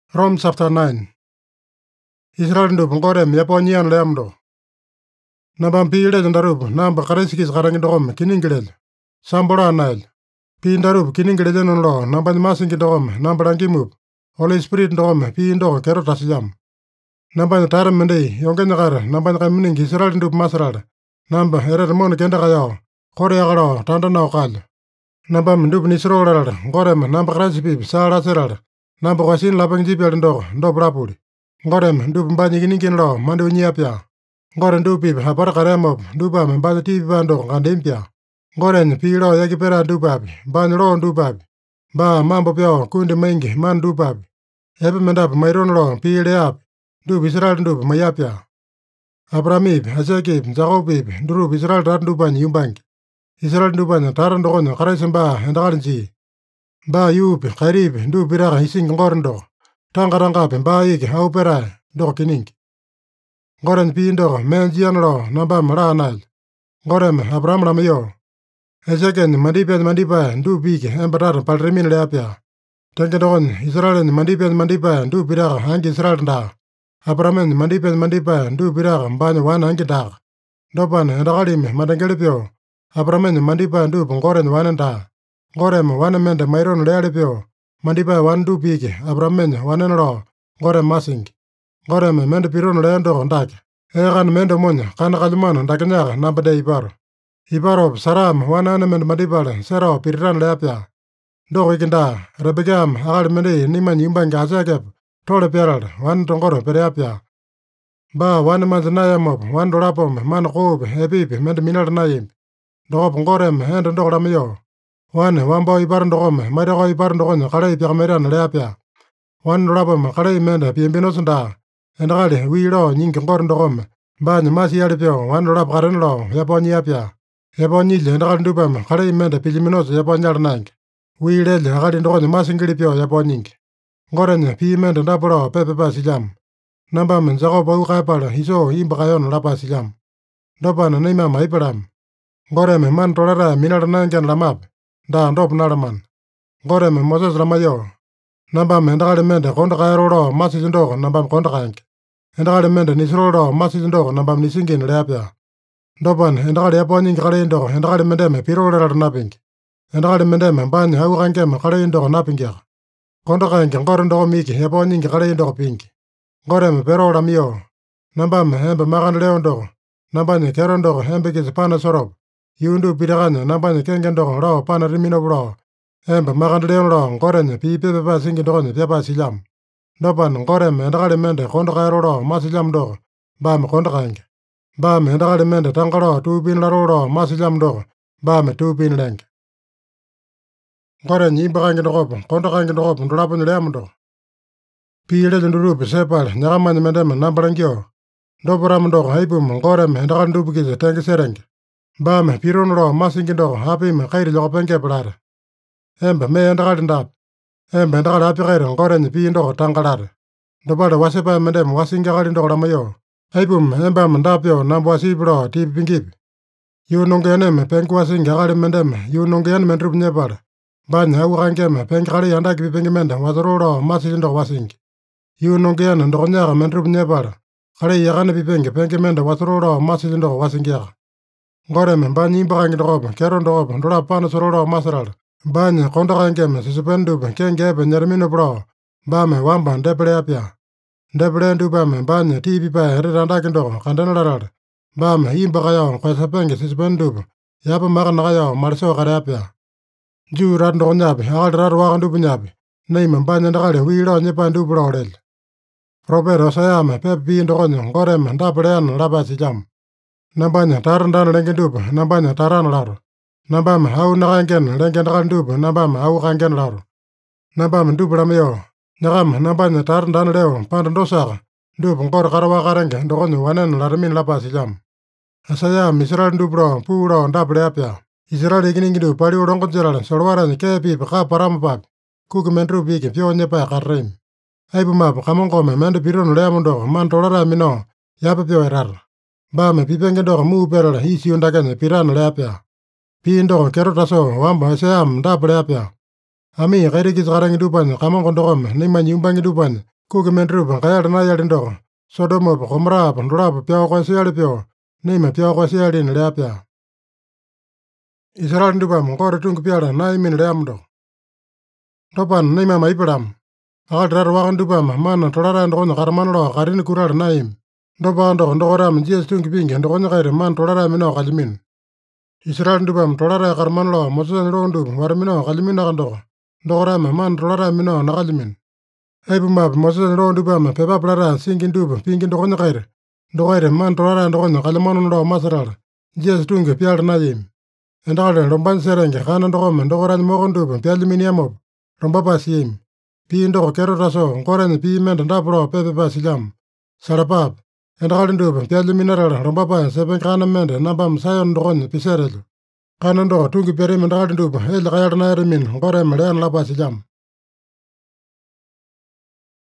Romans chapter 9. Israel ndup ngorem Yaponian lemdo. Nabam pile ndarub namba karesikis karangidom kiningilel. Sambora nail. Pi ndarub kiningilel lo namba masingi dom namba rangimup. Holy Spirit dom pi ndo kero tasjam. Namba taram mende yongenyagar namba kamining Israel ndup masral. Namba erer mon kenda kayo. Kore agaro tanda na okal. Namba ndup nisrolar ngorem namba karesipi sara serar. Namba wasin lapang jipel ndo brapuri. Ngorem ndup mbani kiningin lo mande unyiapya. Ngore ndupi hapar karemop ndupa mbani tipi bando ngandempya. Ngoren pilo yakipera ndupapi mbani lo ndupapi. Ba mambo pyo kundi mengi man ndupapi. Epe mendap mayron lo pile api. Ndup Israel ndup mayapya. Abramip, Asekip, Jakobip, ndurup Israel tar ndupanyi yumbangi. Israel ndupanyi tar ndokonyo karesimba endakalinji. Ba yupi, karip, ndupiraka hising ngorndo. Tangarangapi mba iki haupera ndoko kiningi. Ngoren pi ndoko menjian lo namba mara nail. Ngorem Abraham lamayo. Eseken mandipa ndupiki embatar palremin leapya. Tenke dokon Israelen mandipa ndupiraka hangi Israel nda. Abrahamen mandipa ndupiraka mbanya wana hangi nda. Dopan endakalim madengelepyo. Abrahamen mandipa ndup ngoren wana nda. Ngorem wana mende mayron lealepyo. Mandipa wan ndupiki Abrahamen wanen lo ngorem masing. Ngorem mende piron leendo ndake. Egan mende monya kana kalimano ndakenyaka namba de iparo. Iparo saram wana mende mandipale sero piriran leapya. Ndoko ikinda rebekam agali mende niman yumbangi asekep tole peral wan tongoro pereapya. Ba wan manzinayamop wan dolapom man koob epipi mende minal nayim. Dokop ngorem endo ndoko lamayo. Wan wambo ipar ndokome mareko ipar ndokonyo kale ipyakameran leapya. Wan dolapom kale mende piembinosunda. Endakali wilo nyingi ngor ndokome. Banyi masi yalipyo wan dolap karen lo yaponyi apya. Yaponyile endakali ndupam kale mende piliminoso yaponyal nange. Wilele akali ndokonyo masingilipyo yaponyingi. Ngorenye pi mende ndapolo pepepa silyam. Nambam Jakob au kaipala iso imbakayon lapa silyam. Dopana neimama ipelam. Ngoreme man tolera minal nangen lamap. Da ndop nalaman. Ngoreme Moses lamayo. Nambam endakali mende konda kairo lo masisindoko nambam konda kange. Endakali mende nisro lo masisindoko nambam nisingin leapya. Dopan endakali yaponyingi kale indoko endakali mendeme piro lera napingi. Endakali mendeme banyi au kangeme kale indoko napingiaka. Konda kange ngore ndoko miki yaponyingi kale indoko pingi. Ngoreme pero lamiyo. Nambam hembe makan leo ndoko. Nambanyi kero ndoko hembe kisi pana sorop. Yundu pirakanya nambanyi kenge ndoko lo pana rimino bulo. Hembe makan leo lo ngorenye pi pepepa singi ndokonye pepa silyam. Dopan ngoreme endakali mende konda kairo lo masilyam ndoko. Bame konda kange. Bame endakali mende tangalo tupin laro lo masilyam ndoko. Bame tupin lenge. Ngorenye imbakange ndokopo konda kange ndokopo ndolaponye leam ndoko. Pi lele ndurupi sepale nyakamanya mendeme nambalangyo. Ndoporam ndoko haipum ngoreme endakali ndupikise tengi serenge. Bame piron lo masingi ndoko hapime kairi loko penge pelare. Embe me endakali ndap. Embe endakali hapi kairi ngorenye pi ndoko tangalare. Ndopale wasepa mendeme wasingi akali ndoko lamayo. Haipum embam ndapyo nambo wasipilo tipi pingipi. Yu nongeneme pengi wasingi akali mendeme yu nongene mendrup nyepale. Banya au kangeme pengi kali yandaki pipengi mende wasoro lo masisi ndoko wasingi. Yu nongene ndoko nyaka mendrup nyepale. Kali yakane pipengi pengi mende wasoro lo masisi ndoko wasingi yaka. Ngoreme banyi imbakangi ndokopo kero ndokopo ndola pana soro lo masarala. Banya konda kangeme sisupendupe kengepe nyerimino bro. Bame wamba ndepele apya. Ndepele ndupame banya tipi pa herirandaki ndoko kandenalarala. Bame imbakayo kwa sapenge sisupendupe. Yapa maka nakayo mariso kare apya. Juu rat ndoko nyapi akali rat waka ndupu nyapi. Neima banya ndakali wilo nyepa ndupu lo lele. Propero sayame pepe pi ndokonyo ngoreme ndapelean lapa silyam. Nambanya tarandana lenge ndupu nambanya tarana laro. Nambama au nakangen lenge ndakali ndupu nambama au kangen laro. Nambama ndupu lamayo. Nyakama nambanya tarandana leo panda ndosaka. Ndupu ngor karawa karenge ndokonyo wanen laramin lapa silyam. Asayam Israel ndupu lo puu lo ndapele apya. Israel ikiningi ndupu pali ulongo jirala solwaranya kepipi ka parama papi. Kuki mendrupu iki pyo nyepa karreim. Aipu mapu kamongome mende piron leamu ndoko man tolara mino yapa pyo erara. Bame pipenge ndoko muu perala isi undakenya pirana leapya. Pi ndoko kero taso wamba asayam ndapele apya. Ami kairikis karangi dupanya kamongo ndokome nimanyi umbangi dupanya Kuki mendirupa kayala nayalindoko, Sodomopa, Gomorapa, dolapo pyao sialipyo, nima pyao sialini leapya. Israel dupam kore tungu pyala naimin leamdo. Topan nima maipalam. Akal tara wakan dupam mana tolara ndokonya karamanalo karini kurala naim. Dopa ndoko ndokoram jias tungu pingi ndokonya kairi man tolara mino kalimin. Israel dupam tolara karamanalo mosusan londu waramino kalimina kandoko. Ndokoram man tolara mino nakalimin. Eipumap mosusan londu pam pepa plara singin dupa pingi ndokonya kairi. Ndokoire man tolara ndokonya kalimano masarala. Jias tungu pyala naim. Endakale lomban serenge kana ndokome ndokorany mokondupa pyaliminiamop. Romba pasiem. Pi ndoko kero raso ngorany pi menda ndapro pepe pasilam. Salapap. Endakale ndupa pyaliminarala romba pa sepen kana menda nambam sayon ndokonya piserelo. Kana ndoko tungu perime endakale ndupa kayala nairimin ngorem lean lapasilam.